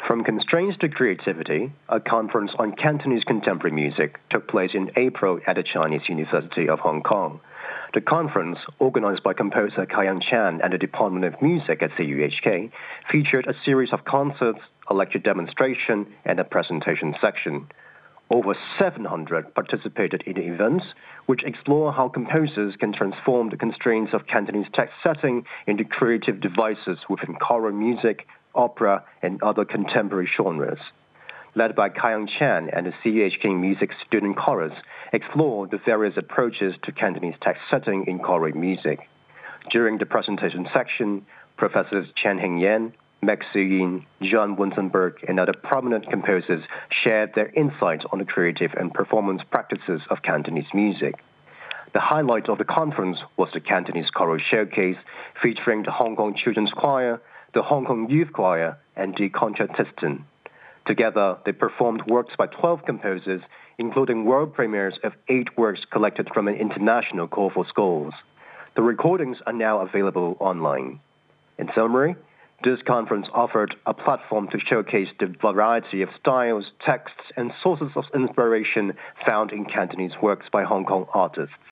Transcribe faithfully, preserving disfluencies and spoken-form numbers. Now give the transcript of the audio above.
From Constraints to Creativity, a conference on Cantonese contemporary music took place in April at the Chinese University of Hong Kong. The conference, organized by composer Kaiyan Chan and the Department of Music at C U H K, featured a series of concerts, a lecture demonstration, and a presentation section. Over seven hundred participated in the events, which explore how composers can transform the constraints of Cantonese text setting into creative devices within choral music, opera, and other contemporary genres. Led by Kaiyan Chan and the C U H K Music Student Chorus, explore the various approaches to Cantonese text setting in choral music. During the presentation section, Professors Chen Heng-yan, Max Su-yin, John Wunsenberg, and other prominent composers shared their insights on the creative and performance practices of Cantonese music. The highlight of the conference was the Cantonese Choral Showcase, featuring the Hong Kong Children's Choir, the Hong Kong Youth Choir, and the Concertisten. Together, they performed works by twelve composers, including world premieres of eight works collected from an international call for scores. The recordings are now available online. In summary, this conference offered a platform to showcase the variety of styles, texts, and sources of inspiration found in Cantonese works by Hong Kong artists.